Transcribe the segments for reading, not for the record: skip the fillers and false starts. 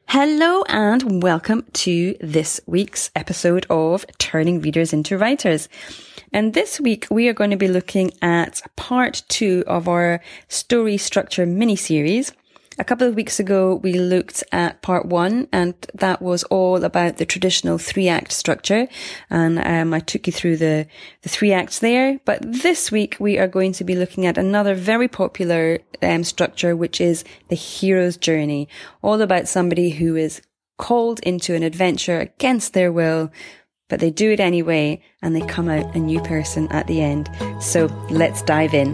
Hello and welcome to this week's episode of Turning Readers into Writers. And this week we are going to be looking at part 2 of our story structure mini-series. A couple of weeks ago we looked at part 1 and that was all about the traditional 3-act structure. And I took you through the 3 acts there. But this week we are going to be looking at another very popular structure, which is the hero's journey. All about somebody who is called into an adventure against their will, but they do it anyway and they come out a new person at the end. So let's dive in.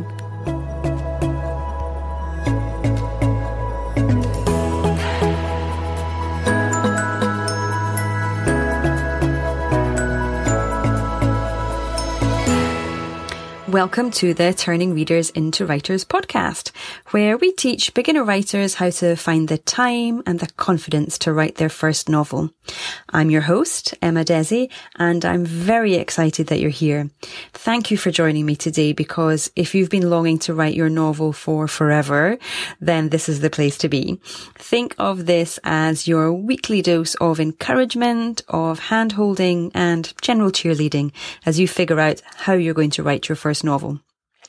Welcome to the Turning Readers into Writers podcast, where we teach beginner writers how to find the time and the confidence to write their first novel. I'm your host, Emma Desi, and I'm very excited that you're here. Thank you for joining me today, because if you've been longing to write your novel for forever, then this is the place to be. Think of this as your weekly dose of encouragement, of hand-holding and general cheerleading as you figure out how you're going to write your first novel.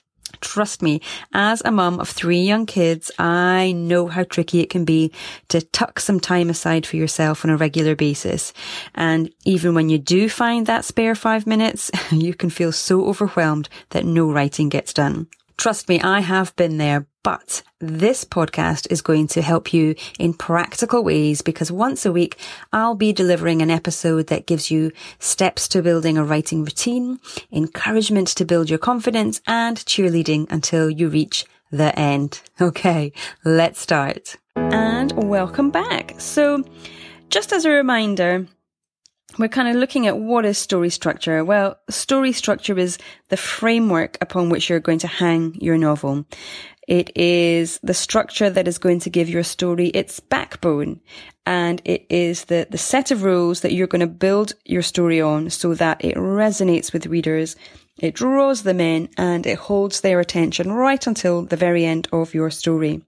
Trust me, as a mum of 3 young kids, I know how tricky it can be to tuck some time aside for yourself on a regular basis. And even when you do find that spare 5 minutes, you can feel so overwhelmed that no writing gets done. Trust me, I have been there, but this podcast is going to help you in practical ways, because once a week I'll be delivering an episode that gives you steps to building a writing routine, encouragement to build your confidence, and cheerleading until you reach the end. Okay, let's start. And welcome back. So just as a reminder, we're kind of looking at what is story structure. Well, story structure is the framework upon which you're going to hang your novel. It is the structure that is going to give your story its backbone. And it is the set of rules that you're going to build your story on so that it resonates with readers, it draws them in, and it holds their attention right until the very end of your story.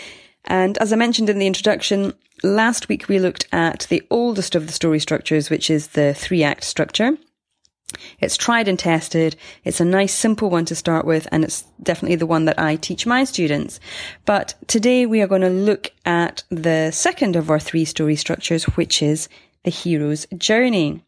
And as I mentioned in the introduction, last week we looked at the oldest of the story structures, which is the 3-act structure. It's tried and tested. It's a nice, simple one to start with, and it's definitely the one that I teach my students. But today we are going to look at the second of our 3 story structures, which is the hero's journey.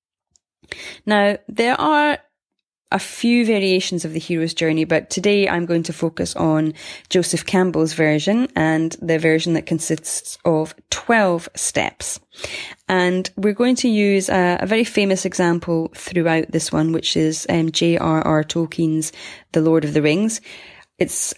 Now, there are a few variations of the hero's journey, but today I'm going to focus on Joseph Campbell's version, and the version that consists of 12 steps. And we're going to use a very famous example throughout this one, which is J.R.R. Tolkien's The Lord of the Rings. It's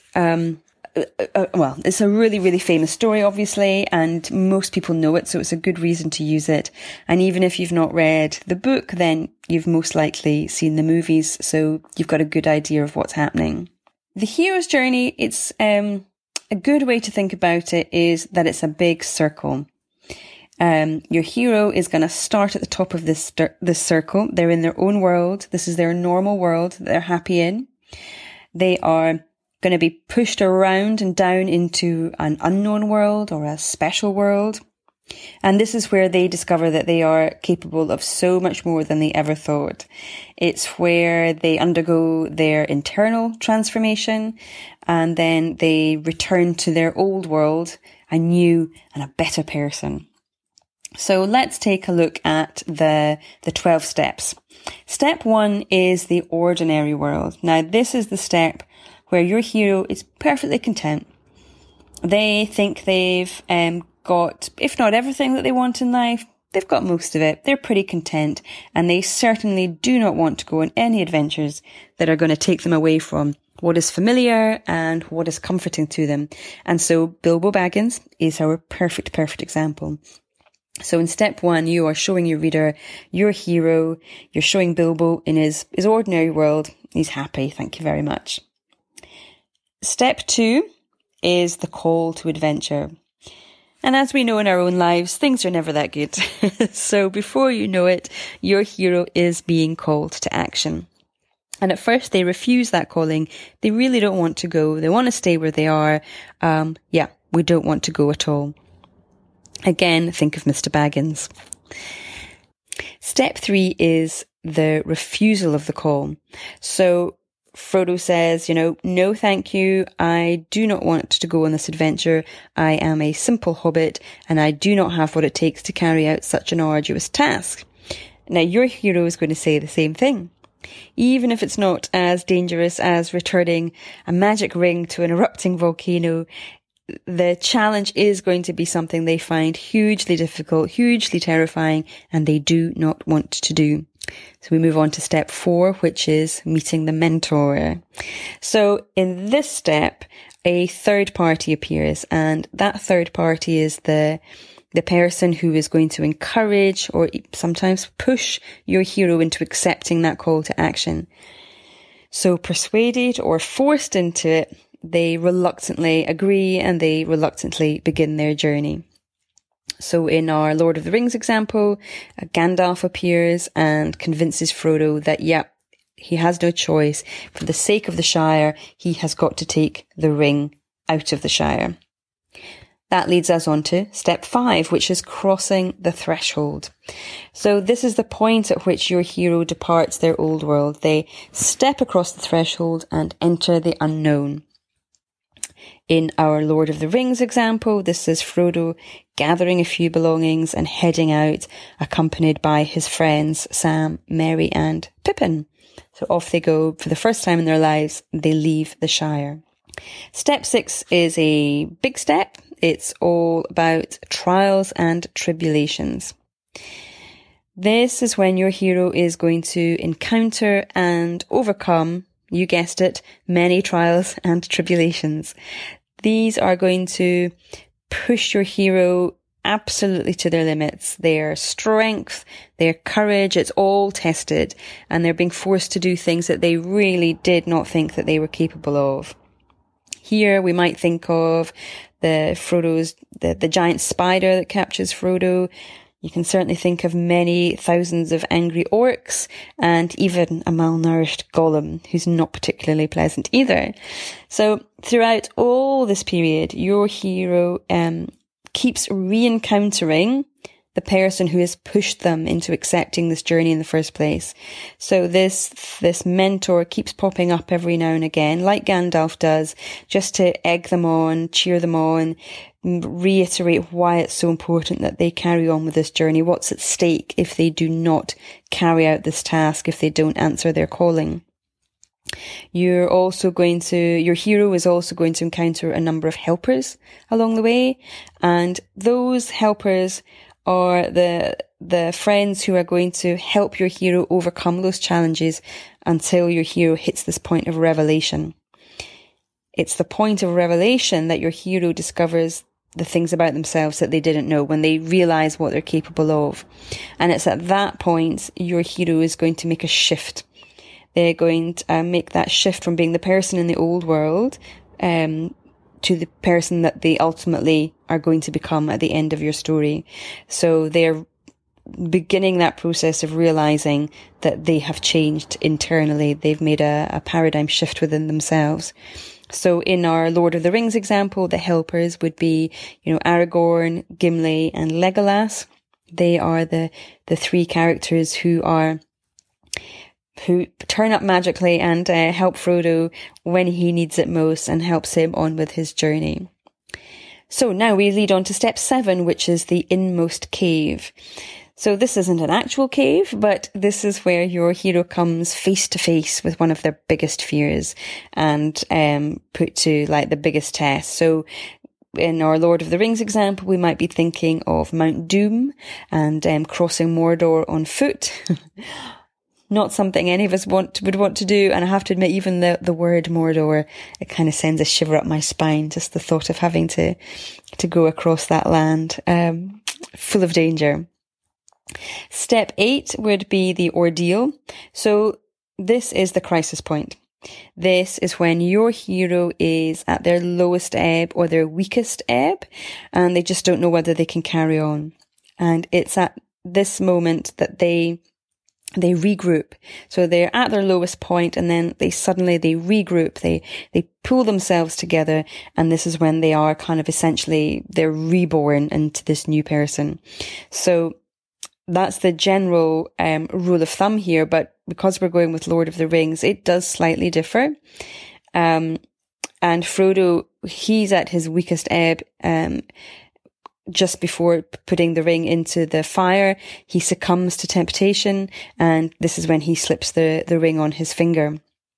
it's a really, really famous story, obviously, and most people know it, so it's a good reason to use it. And even if you've not read the book, then you've most likely seen the movies, so you've got a good idea of what's happening. The hero's journey, it's a good way to think about it is that it's a big circle. Your hero is going to start at the top of this circle. They're in their own world. This is their normal world that they're happy in. They are going to be pushed around and down into an unknown world or a special world. And this is where they discover that they are capable of so much more than they ever thought. It's where they undergo their internal transformation, and then they return to their old world, a new and a better person. So let's take a look at the 12 steps. Step 1 is the ordinary world. Now, this is the step where your hero is perfectly content. They think they've got, if not everything that they want in life, they've got most of it. They're pretty content, and they certainly do not want to go on any adventures that are going to take them away from what is familiar and what is comforting to them. And so Bilbo Baggins is our perfect example. So in step 1, you are showing your reader your hero. You're showing Bilbo in his ordinary world. He's happy. Thank you very much. Step 2 is the call to adventure. And as we know in our own lives, things are never that good. So before you know it, your hero is being called to action. And at first they refuse that calling. They really don't want to go. They want to stay where they are. We don't want to go at all. Again, think of Mr. Baggins. Step 3 is the refusal of the call. So Frodo says, no thank you, I do not want to go on this adventure. I am a simple hobbit and I do not have what it takes to carry out such an arduous task. Now your hero is going to say the same thing. Even if it's not as dangerous as returning a magic ring to an erupting volcano, the challenge is going to be something they find hugely difficult, hugely terrifying, and they do not want to do. So we move on to step 4, which is meeting the mentor. So in this step, a third party appears, and that third party is the person who is going to encourage or sometimes push your hero into accepting that call to action. So persuaded or forced into it, they reluctantly agree and they reluctantly begin their journey. So in our Lord of the Rings example, Gandalf appears and convinces Frodo that, he has no choice. For the sake of the Shire, he has got to take the ring out of the Shire. That leads us on to step 5, which is crossing the threshold. So this is the point at which your hero departs their old world. They step across the threshold and enter the unknown. In our Lord of the Rings example, this is Frodo gathering a few belongings and heading out, accompanied by his friends Sam, Merry and Pippin. So off they go. For the first time in their lives, they leave the Shire. Step 6 is a big step. It's all about trials and tribulations. This is when your hero is going to encounter and overcome, you guessed it, many trials and tribulations. These are going to push your hero absolutely to their limits. Their strength, their courage, it's all tested, and they're being forced to do things that they really did not think that they were capable of. Here we might think of the giant spider that captures Frodo. You can certainly think of many thousands of angry orcs and even a malnourished Gollum who's not particularly pleasant either. So throughout all this period, your hero keeps re-encountering the person who has pushed them into accepting this journey in the first place. So this mentor keeps popping up every now and again, like Gandalf does, just to egg them on, cheer them on, reiterate why it's so important that they carry on with this journey, what's at stake if they do not carry out this task, if they don't answer their calling. Your hero is also going to encounter a number of helpers along the way, and those helpers are the friends who are going to help your hero overcome those challenges until your hero hits this point of revelation. It's the point of revelation that your hero discovers the things about themselves that they didn't know, when they realize what they're capable of. And it's at that point your hero is going to make a shift. They're going to make that shift from being the person in the old world to the person that they ultimately are going to become at the end of your story. So they're beginning that process of realizing that they have changed internally. They've made a paradigm shift within themselves. So in our Lord of the Rings example, the helpers would be, Aragorn, Gimli and Legolas. They are the three characters who turn up magically and help Frodo when he needs it most and helps him on with his journey. So now we lead on to step 7, which is the inmost cave. So this isn't an actual cave, but this is where your hero comes face to face with one of their biggest fears and put to the biggest test. So in our Lord of the Rings example, we might be thinking of Mount Doom and crossing Mordor on foot. Not something any of us would want to do. And I have to admit, even the word Mordor, it kind of sends a shiver up my spine, just the thought of having to go across that land, full of danger. Step 8 would be the ordeal. So this is the crisis point. This is when your hero is at their lowest ebb or their weakest ebb, and they just don't know whether they can carry on. And it's at this moment that they they regroup. So they're at their lowest point, and then they regroup. They pull themselves together, and this is when they are kind of essentially, they're reborn into this new person. So that's the general rule of thumb here, but because we're going with Lord of the Rings, it does slightly differ. And Frodo, he's at his weakest ebb, just before putting the ring into the fire. He succumbs to temptation, and this is when he slips the ring on his finger.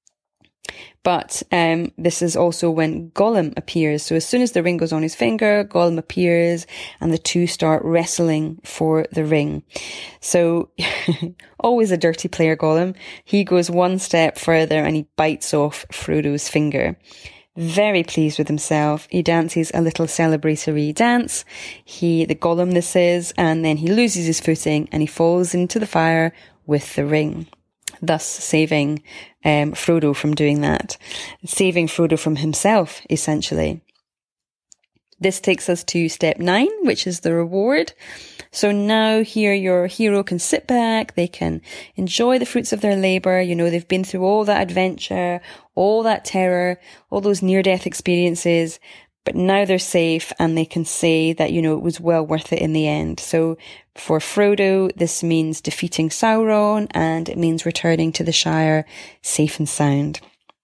But this is also when Gollum appears. So as soon as the ring goes on his finger, Gollum appears, and the two start wrestling for the ring. So always a dirty player, Gollum. He goes one step further and he bites off Frodo's finger. Very pleased with himself, he dances a little celebratory dance. The Gollum this is, and then he loses his footing and he falls into the fire with the ring, thus saving Frodo from doing that, saving Frodo from himself, essentially. This takes us to step 9, which is the reward. So now here your hero can sit back, they can enjoy the fruits of their labour. You know, they've been through all that adventure, all that terror, all those near-death experiences, but now they're safe and they can say that, you know, it was well worth it in the end. So for Frodo, this means defeating Sauron, and it means returning to the Shire safe and sound.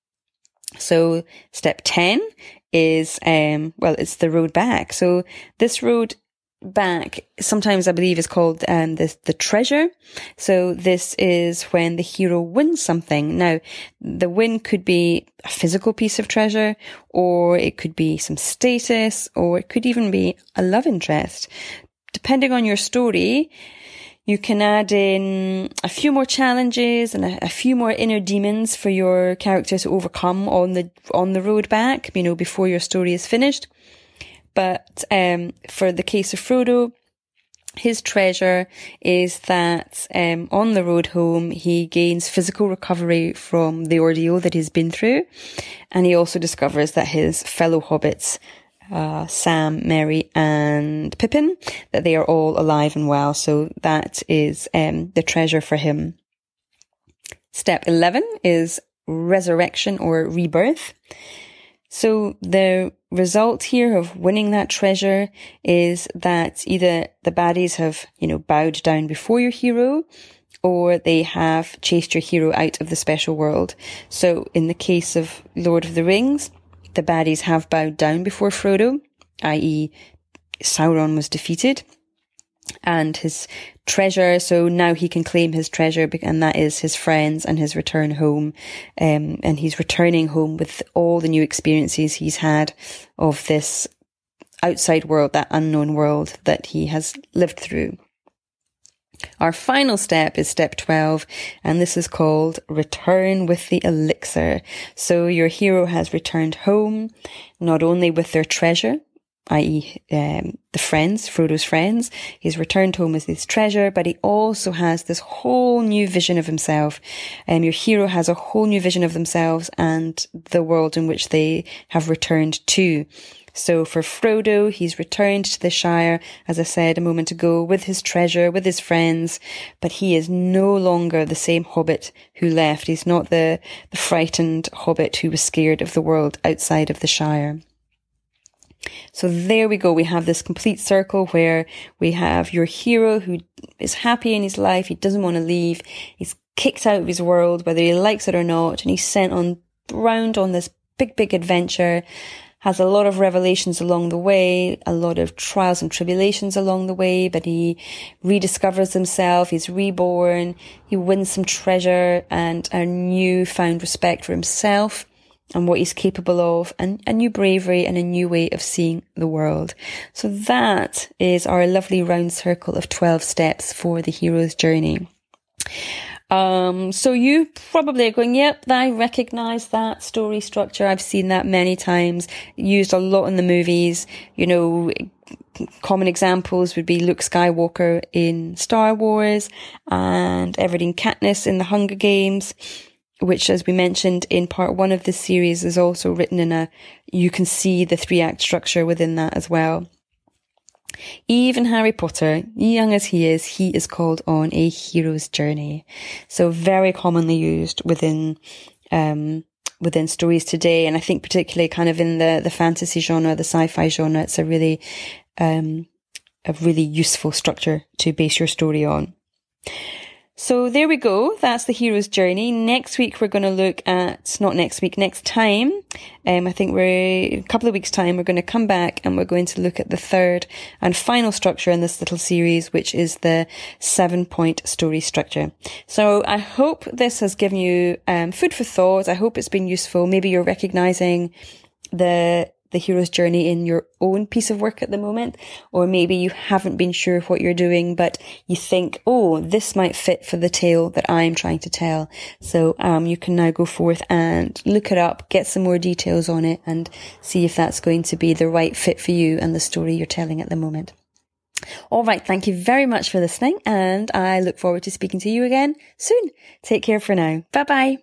So step 10 is, it's the road back. So this road back, sometimes I believe is called the treasure. So this is when the hero wins something. Now, the win could be a physical piece of treasure, or it could be some status, or it could even be a love interest. Depending on your story, you can add in a few more challenges and a few more inner demons for your character to overcome on the road back, you know, before your story is finished. But for the case of Frodo, his treasure is that on the road home, he gains physical recovery from the ordeal that he's been through. And he also discovers that his fellow hobbits, Sam, Merry and Pippin, that they are all alive and well. So that is the treasure for him. Step 11 is resurrection or rebirth. So the result here of winning that treasure is that either the baddies have, you know, bowed down before your hero, or they have chased your hero out of the special world. So in the case of Lord of the Rings, the baddies have bowed down before Frodo, i.e. Sauron was defeated, and his treasure, so now he can claim his treasure, and that is his friends and his return home. And he's returning home with all the new experiences he's had of this outside world, that unknown world that he has lived through. Our final step is step 12, and this is called Return with the Elixir. So your hero has returned home, not only with their treasure, i.e. The friends, Frodo's friends. He's returned home with his treasure, but he also has this whole new vision of himself. Your hero has a whole new vision of themselves and the world in which they have returned to. So for Frodo, he's returned to the Shire, as I said a moment ago, with his treasure, with his friends, but he is no longer the same hobbit who left. He's not the frightened hobbit who was scared of the world outside of the Shire. So there we go. We have this complete circle where we have your hero who is happy in his life. He doesn't want to leave. He's kicked out of his world, whether he likes it or not. And he's sent round on this big adventure, has a lot of revelations along the way, a lot of trials and tribulations along the way, but he rediscovers himself. He's reborn. He wins some treasure and a newfound respect for himself and what he's capable of, and a new bravery and a new way of seeing the world. So that is our lovely round circle of 12 steps for the hero's journey. So you probably are going, yep, I recognise that story structure. I've seen that many times, used a lot in the movies. You know, common examples would be Luke Skywalker in Star Wars and Everdeen Katniss in the Hunger Games, which, as we mentioned in part 1 of this series, is also written you can see the 3-act structure within that as well. Even Harry Potter, young as he is called on a hero's journey. So very commonly used within stories today. And I think particularly kind of in the fantasy genre, the sci-fi genre, it's a really useful structure to base your story on. So there we go. That's the hero's journey. Next week, we're going to look at, not next week, next time. I think a couple of weeks' time, we're going to come back and we're going to look at the third and final structure in this little series, which is the 7-point story structure. So I hope this has given you food for thought. I hope it's been useful. Maybe you're recognizing the hero's journey in your own piece of work at the moment, or maybe you haven't been sure what you're doing, but you think, oh, this might fit for the tale that I'm trying to tell. So you can now go forth and look it up, get some more details on it, and see if that's going to be the right fit for you and the story you're telling at the moment. All right, thank you very much for listening, and I look forward to speaking to you again soon. Take care for now. Bye-bye.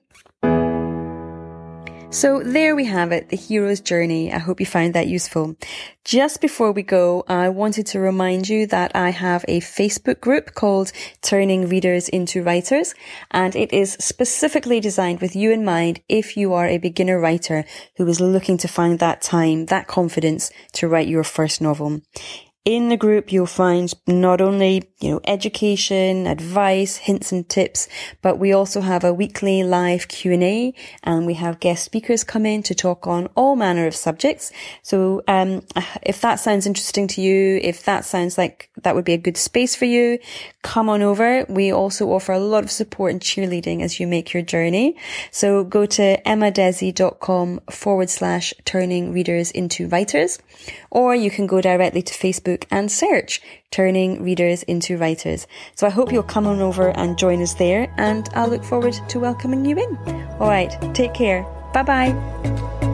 So there we have it, the hero's journey. I hope you found that useful. Just before we go, I wanted to remind you that I have a Facebook group called Turning Readers into Writers, and it is specifically designed with you in mind if you are a beginner writer who is looking to find that time, that confidence to write your first novel. In the group, you'll find not only, education, advice, hints and tips, but we also have a weekly live Q&A, and we have guest speakers come in to talk on all manner of subjects. So, if that sounds interesting to you, if that sounds like that would be a good space for you, come on over. We also offer a lot of support and cheerleading as you make your journey. So go to emmadesi.com/turning readers into writers, or you can go directly to Facebook and search Turning Readers into Writers. So I hope you'll come on over and join us there, and I'll look forward to welcoming you in. All right, take care. Bye-bye.